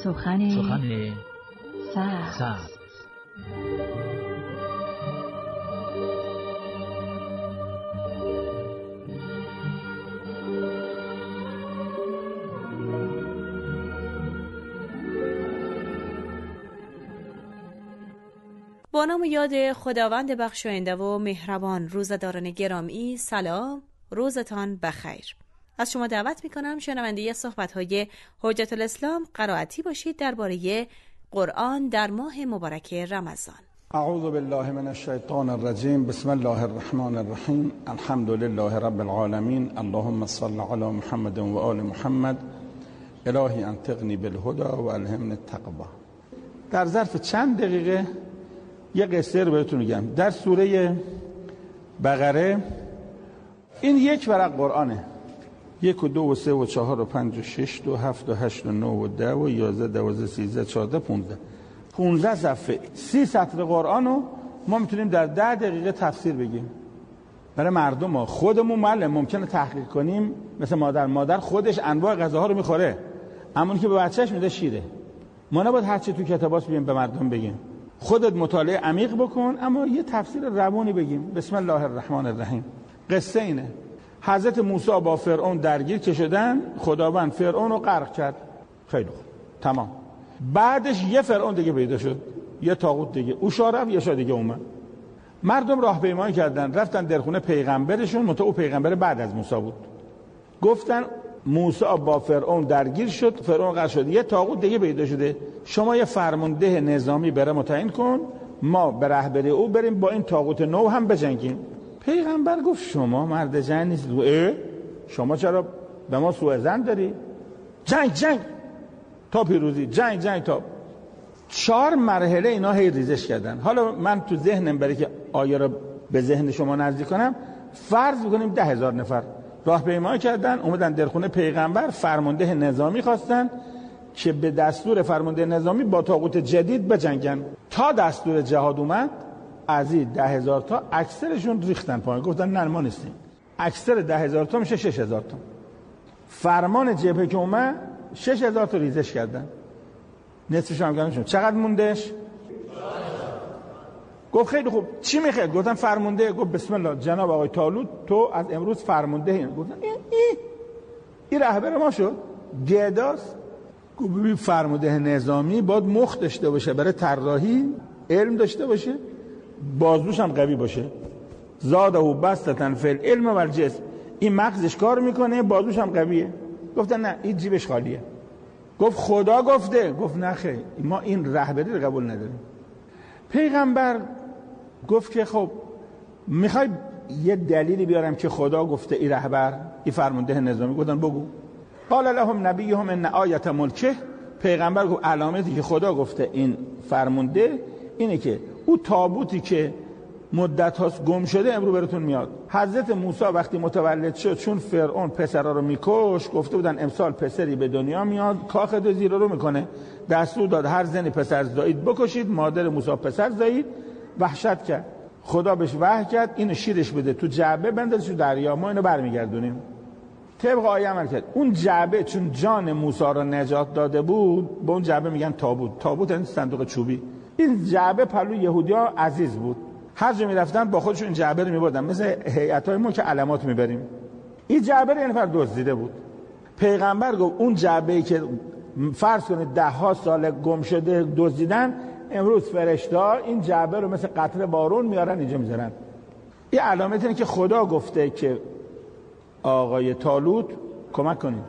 سخن سبز. با نام و یاد خداوند بخشاینده و مهربان. روزداران گرامی، سلام، روزتان بخیر. از شما دعوت میکنم شنونده صحبت‌های حجت الاسلام قرائتی باشید درباره قرآن در ماه مبارک رمضان. اعوذ بالله من الشیطان الرجیم. بسم الله الرحمن الرحیم. الحمد لله رب العالمین. اللهم صل علی محمد و آل محمد. الهی انطقنی بالهدى و الهمنی التقوی. در ظرف چند دقیقه یه قصه رو بهتون میگم. در سوره بقره این یک ورق قرآنه، 1 و 2 و 3 و 4 و 5 و 6 و 7 و 8 و 9 و 10 و 11 12 13 14 15 صفحه 30 سطر قرآن رو ما میتونیم در 10 دقیقه تفسیر بگیم برای مردم. ما خودمون معلم ممکنه تحقیق کنیم، مثل مادر خودش انواع غذاها رو میخوره، اما که به بچهش میده شیره. ما نباید هر چی تو کتاباست بگیم به مردم بگیم. خودت مطالعه عمیق بکن، اما یه تفسیر روانی بگیم. بسم الله الرحمن الرحیم. قصه اینه: حضرت موسی با فرعون درگیر که شدن، خداوند فرعون رو غرق کرد. خیلی خوب، تمام. بعدش یه فرعون دیگه پیدا شد، یه طاغوت دیگه، او رفت، یه شاه دیگه اومد. مردم راهپیمایی کردن، رفتن در خونه پیغمبرشون، او پیغمبر بعد از موسی بود. گفتن موسی با فرعون درگیر شد، فرعون غرق شد، یه طاغوت دیگه پیدا شده، شما یه فرمانده نظامی بره متعیین کن، ما به رهبری او بریم با این طاغوت نو هم بجنگیم. پیغمبر گفت شما مرد جنگ نیستید. شما چرا به ما سوء ظن داری؟ جنگ تا پیروزی، جنگ تا 4 مرحله اینا هی ریزش کردن. حالا من تو ذهنم برای که آیه رو به ذهن شما نزدیک کنم، فرض بکنیم 10,000 نفر راهپیمایی کردن، اومدن در خونه پیغمبر، فرمانده نظامی خواستن که به دستور فرمانده نظامی با طاغوت جدید بجنگن. تا دستور جهاد اومد، از این 10,000 تا اکثرشون ریختن پایین، گفتن نه ما نیستیم. اکثر 10,000 تا میشه 6,000 تا. فرمان جبهه که اومد 6,000 تا ریزش کردن، نصفش هم کردن. چقدر موندش؟ گفت خیلی خوب، چی میخواد؟ گفتن فرمانده. گفت بسم الله جناب آقای طالوت، تو از امروز فرمانده. گفتن این رهبر ما شد. گداست. گفت ببین فرمانده نظامی باید مخ داشته باشه برای طراحی، علم داشته باشه، بازوش هم قوی باشه. زاده بسطتن فی العلم و الجسم. این مغزش کار میکنه، بازوش هم قویه. گفتن نه این جیبش خالیه. گفت خدا گفته. گفت نه خیر، ما این رهبری رو قبول نداریم. پیغمبر گفت که خب میخوای یه دلیلی بیارم که خدا گفته این رهبر، این فرمانده نظامی. گفتن بگو. قال لهم نبیهم ان آیت ملکه. پیغمبر گفت علامتی که خدا گفته این فرمانده اینه که او تابوتی که مدت هاست گم شده امروز براتون میاد. حضرت موسی وقتی متولد شد، چون فرعون پسرا رو میکش، گفته بودن امسال پسری به دنیا میاد، کاخ دو زیرو رو میکنه. دستور داد هر زنی پسر زایید بکشید. مادر موسی پسر زایید، وحشت کرد. خدا بهش وحی کرد اینو شیرش بده تو جعبه، بندازش تو دریا، ما اینو برمیگردونیم. طبق آیه عمل کرد. اون جعبه چون جان موسی رو نجات داده بود، به اون جعبه میگن تابوت. تابوت یعنی صندوق چوبی. این جعبه پلو یهودیا عزیز بود، هر جا میرفتن با خودشون این جعبه رو میبردن، مثل هیئت‌های ما که علامات میبریم. این جعبه رو یه نفر دزدیده بود. پیغمبر گفت اون جعبه‌ای که فرض کنید 10 سال گم شده دزدیدن، امروز فرشته‌ها این جعبه رو مثل قطره بارون میارن اینجا میذارن. این علامت اینه که خدا گفته که آقای طالوت کمک کنید،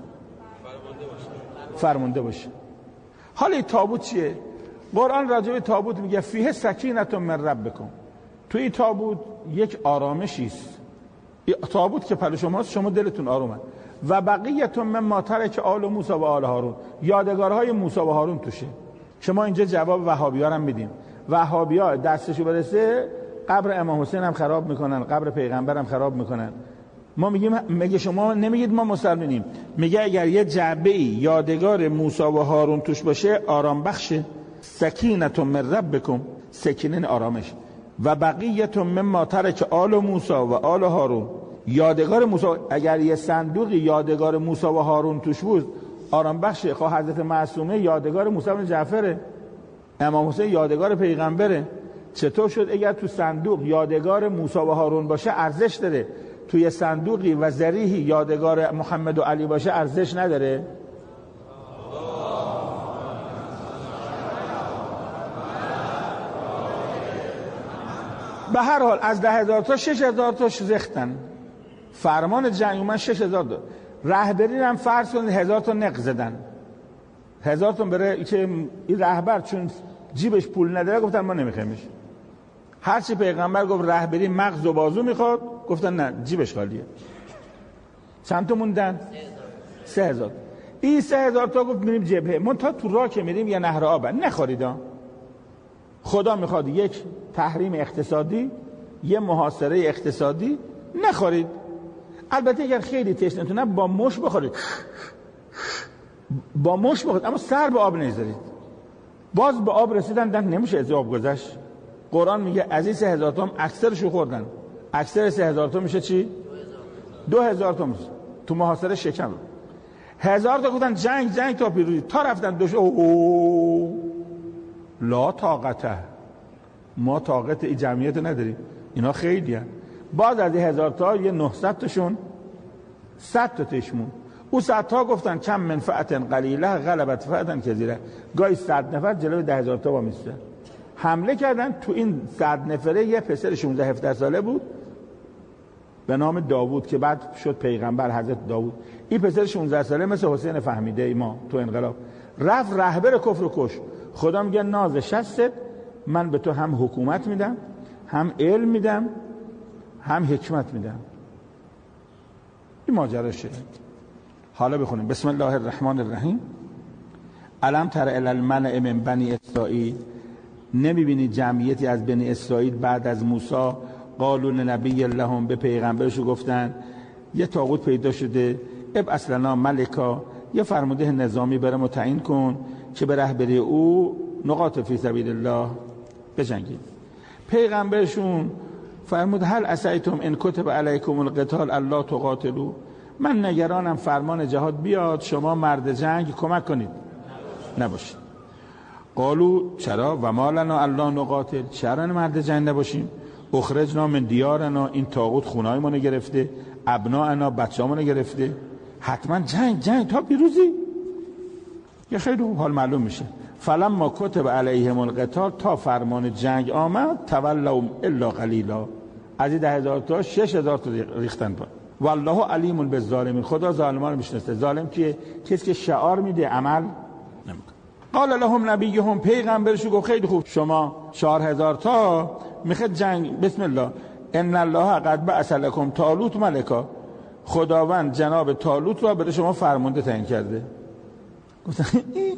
فرمانده باشه. حالا این تابوت چیه؟ قرآن راجع به تابوت میگه فیه سکینة من ربکم. توی این تابوت یک آرامشی است. تابوت که پلو شماست، شما دلتون آرومه. و بقیه مما ترک آل موسی و آل هارون. یادگارهای موسی و هارون توشه. شما اینجا جواب وهابی‌ها هم میدیم. وهابی‌ها دستشو برسه قبر امام حسین هم خراب میکنن، قبر پیغمبر هم خراب میکنن. ما میگیم میگه شما نمیگید ما مسلمانیم، میگه اگر یه جعبه‌ای یادگار موسی و هارون توش باشه آرام بخشه. سکینة من ربکم، سکینه آرامش. و بقیه مما ترک آل موسی و آل هارون. یادگار موسی، اگر یه صندوق یادگار موسی و هارون توش بود، آرام بخش خواه حضرت معصومه یادگار موسی بن جعفره، امام حسین یادگار پیغمبره. چطور شد اگر تو صندوق یادگار موسی و هارون باشه ارزش داره، توی صندوقی و ذریحی یادگار محمد و علی باشه ارزش نداره؟ به هر حال از 10,000 تا 6,000 تاش ریختن. فرمان جنگ اومد 6,000 تا. رهبری هم فرض کنید 1,000 تا نق زدن. 1,000 تا بره که این رهبر چون جیبش پول نداره گفتن ما نمیخوایمش. هرچی پیغمبر گفت رهبری مغز و بازو میخواد گفتن نه جیبش خالیه. چند تا موندن؟ 3,000. این 3,000 تا گفت میریم جبهه. من تا تو راه که میریم یه نهر آب نخوریدا. خدا میخواد یک تحریم اقتصادی، یه محاصره اقتصادی نخورید. البته اگر خیلی تشنه‌تونه با مش بخورید، با مش بخورید، اما سر به آب نذارید. باز به آب رسیدن دن نمیشه از آب گذشت. قرآن میگه از این 3,000 تا اکثرشو خوردن. اکثر 3,000 تا میشه چی؟ 2,000 تا میشه تو محاصره شکم. 1,000 تا گفتن جنگ تا پیروزی، تا رفتن دوش لا طاقته، ما طاقت این جمعیت نداریم، اینا خیلی هست. باز از 1,000 تا یه 900 تاشون 100 تا تشمون. او 100 تا گفتن کم منفعت قلیله غلبت فعتا کثیره. گاهی 100 نفر جلوی 10,000 تا وامیستن. حمله کردن. تو این 100 نفره یه پسر 16-17 ساله بود به نام داوود که بعد شد پیغمبر، حضرت داوود. این پسر 16 ساله مثل حسین فهمیده ایما تو انقلاب رفت رهبر کفر کش. خدا میگه ناز شستت، من به تو هم حکومت میدم، هم علم میدم، هم حکمت میدم. این ماجرا شده. حالا بخونیم بسم الله الرحمن الرحیم. الم تر الی الملأ من بنی اسرائیل، نمیبینی جمعیتی از بنی اسرائیل بعد از موسی قالوا لنبی لهم، به پیغمبرشو گفتن یه طاغوت پیدا شده، ابعث لنا ملکا، یه فرمانده نظامی برام متعین کن که به رهبری او نقاط فی سبیل الله بجنگید. پیغمبرشون فرمود هل عسیتم ان کتب علیکم القتال الا تقاتلوا، من نگرانم فرمان جهاد بیاد شما مرد جنگ کمک کنید نباشید. قالوا چرا و ما لنا الا نقاتل، چرا مرد جنگ نباشیم؟ اخرجنا من دیارنا، این طاغوت خونه‌های ما رو گرفته، ابناءنا بچه‌هامون رو گرفته، حتما جنگ تا پیروزی. یه خیلی حال معلوم میشه. فلما کتب علیهم القتال، تا فرمان جنگ آمد تولوا الا قلیلا، از این 10,000 تا 6,000 تا ریختن پا. والله علیم بالظالمین، خدا ظالمان رو میشناسه. ظالم کیه؟ کسی که شعار میده عمل نمیکنه. قال لهم نبیهم، پیغمبرشو گفت خیلی خوب، شما 4,000 تا میخواد جنگ، بسم الله ان الله قد بعث لكم طالوت ملکا، خداوند جناب طالوت رو برای شما فرمانده تعیین کرده. گفتن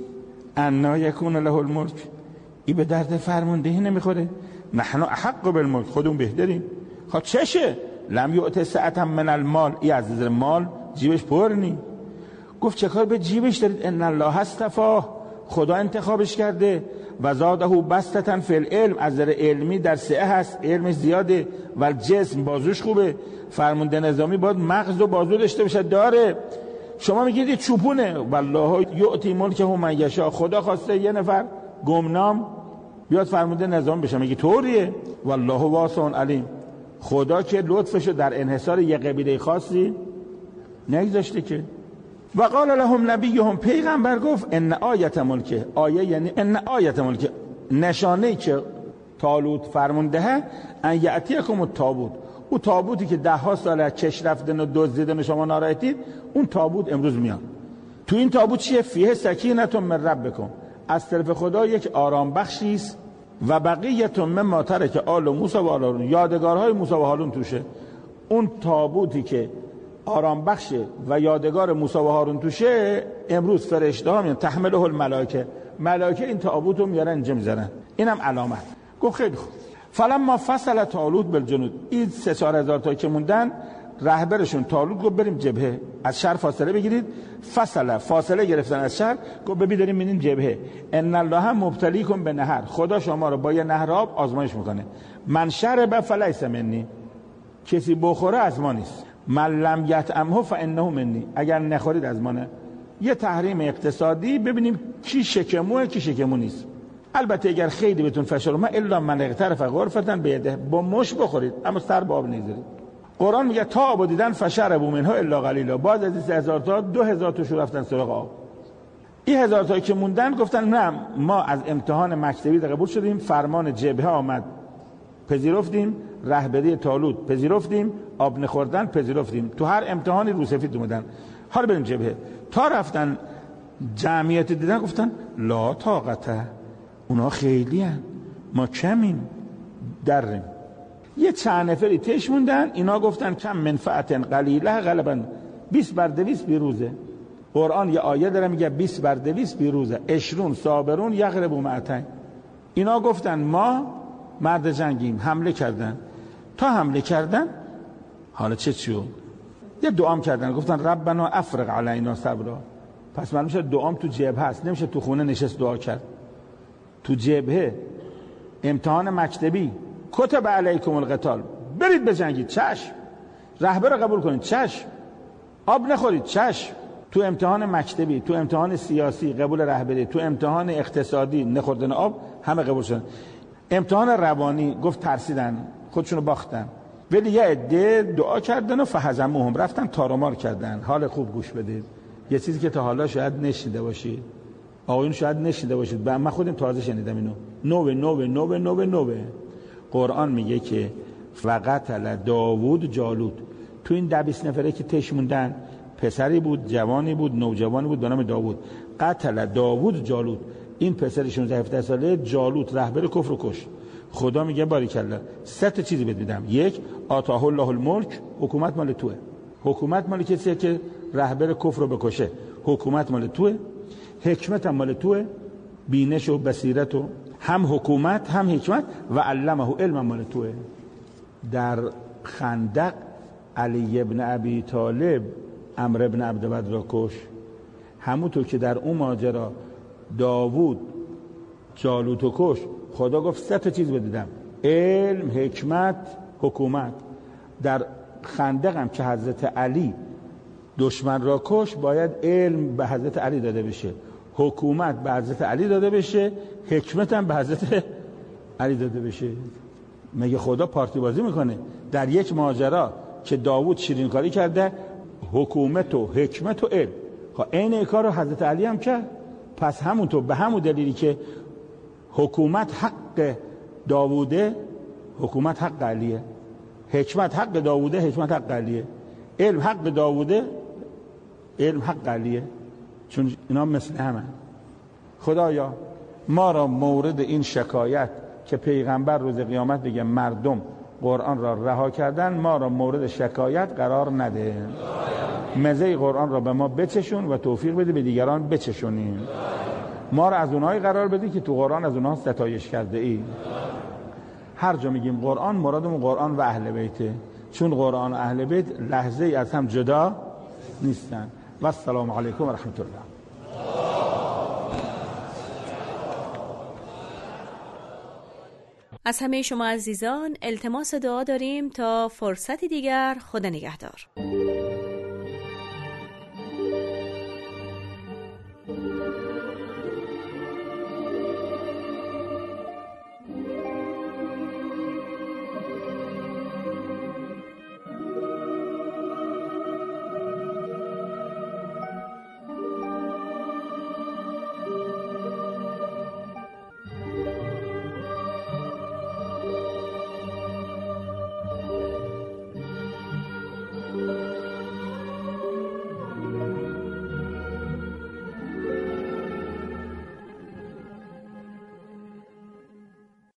انا یکون له الملک، این به درد فرماندهی نمیخوره. نحن احق بالملک، خودمون بهتریم. خب چشه؟ لم یؤت سعة من المال، این از مال جیبش پر نی. گفت چه کار به جیبش دارید؟ ان الله اصطفاه، خدا انتخابش کرده. و زاده بسطة فی العلم، از نظر علمی در سعه هست، علمش زیاده. و جسم بازوش خوبه. فرمانده نظامی باید مغز و بازو داشته باشه، داره. شما میگید چوپونه. والله یؤتی ملکه من یشاء، خدا خواسته یه نفر گمنام بیاد فرمانده نظام بشه، میگه طوریه. والله واسع علیم، خدا که لطفشو در انحصار یه قبیله خاصی نگذاشته که. و قال لهم نبیهم، پیغمبر گفت ان آیت ملکه، آیه یعنی ان آیت ملکه، نشانه که طالوت فرمانده ان یاتیکم التابوت، اون تابوتی که 10 سال کش رفتن و دزدیدن و شما ناراحتید، اون تابوت امروز میاد. تو این تابوت چیه؟ فیه سکینة من ربکم، از طرف خدا یک آرام بخشی است. و بقیه مما ترک آل موسی و آل هارون، یادگارهای موسی و هارون توشه. اون تابوتی که آرام بخشه و یادگار موسی و هارون توشه، امروز فرشته ها میان تحمله الملائکه، ملائکه این تابوت رو میارن اینجا میذارن. اینم علامت. گفت خیلی خوب. فلما فصل طالوت بالجنود، این 3-4 تا که موندن، رهبرشون طالوت گفت بریم جبهه، از شهر فاصله بگیرید. فاصله گرفتن از شهر، گفت ببین داریم میریم جبهه. ان الله مبتلیکم به نهر، خدا شما رو با یه نهر آب آزمایش میکنه. من شرب فلیس منی، کسی بخوره از ما نیست. من لم یطعمه فانه منی، اگر نخورید از ما نه. یه تحریم اقتصادی، ببینیم کی شکموه کی شکمو نیست. البته اگر خیلی بهتون فشار اومد الا من اغترف غرفتن بیده، با مش بخورید اما سر به آب نگذارید. قرآن میگه تا آب دیدن فشربوا منها الا قلیلا، باز از 3000 تا 2000 تاشون رفتن سراغ آب. این 1000 تایی که موندن گفتن نه ما از امتحان مکتبی قبول شدیم، فرمان جبهه آمد پذیرفتیم، رهبری طالوت پذیرفتیم، آب نخوردن پذیرفتیم، تو هر امتحانی روسفید اومدن، حالا بریم جبهه. تا رفتن جمعیت دیدن گفتن لا طاقته، اونا خیلی هن، ما کمیم، دریم. یه چند نفری تش موندن، اینا گفتن کم منفعت قلیله غالبا 20 بر 200 بیروزه. قرآن یه آیه داره میگه 20 بر 200 بیروزه، 20 صابرون یغلبوا مئتین. اینا گفتن ما مرد جنگیم، حمله کردن. تا حمله کردن حالا چه چیو؟ یه دعام کردن، گفتن ربنا افرغ علینا صبرا. پس معلوم شد دعام تو جبهه هست، نمیشه تو خونه نشست دعا کرد. تو جبهه امتحان مکتبی، کتب علیکم القتال، برید بجنگید، چشم. رهبر رو قبول کنید، چشم. آب نخورید، چشم. تو امتحان مکتبی، تو امتحان سیاسی قبول رهبری، تو امتحان اقتصادی نخوردن آب، همه قبول شدن. امتحان روانی گفت ترسیدن، خودشونو باختن، ولی یه عده دعا کردن و فهزموهم، رفتن تارمار کردن. حال خوب گوش بدید، یه چیزی که تا حالا شاید نشیده باشید، آقایون شاید نشیده باشید، من خودم تازه شنیدم اینو. نوه قرآن میگه که فقتل داوود جالوت. تو این 20 نفره که تش موندن، پسری بود، جوانی بود، نوجوانی بود به نام داوود. قتل داوود جالوت، این پسر 16-17 ساله جالوت رهبر کفر رو کشت. خدا میگه باریکلا 3 تا چیزی بهت میدم. 1 آتاه الله الملک، حکومت مال توه. حکومت مال کسیه که رهبر کفر رو بکشه، حکومت مال توه. حکمت هم مال توه، بینش و بصیرت و هم حکومت هم حکمت، و علمه علم مال توه. در خندق علی ابن ابی طالب عمرو ابن عبدود را کش. همونطور که در اون ماجرا داوود جالوت رو کش، خدا گفت 3 تا چیز بدیدم: علم، حکمت، حکومت. در خندق هم که حضرت علی دشمن را کش، باید علم به حضرت علی داده بشه، حکومت به حضرت علی داده بشه، حکمت هم به حضرت علی داده بشه. مگه خدا پارتی بازی میکنه؟ در یک ماجرا که داوود شیرین کاری کرده، حکومت و حکمت و علم، این کار رو حضرت علی هم کرد. پس همونطور به همون دلیلی که حکومت حق داووده، حکومت حق علیه. حکمت حق داووده، حکمت حق علیه. علم حق داووده، علم حق علیه. چون اینا مثل همه. خدایا ما را مورد این شکایت که پیغمبر روز قیامت بگه مردم قرآن را رها کردن، ما را مورد شکایت قرار نده. مزه قرآن را به ما بچشون و توفیق بده به دیگران بچشونیم. ما را از اونایی قرار بده که تو قرآن از اونها ستایش کرده ای. هر جا میگیم قرآن، مرادمون قرآن و اهل بیته، چون قرآن و اهل بیت لحظه ای از هم جدا نیستن. و السلام علیکم و رحمت الله. از همه شما عزیزان التماس دعا داریم تا فرصتی دیگر. خدا نگهدار.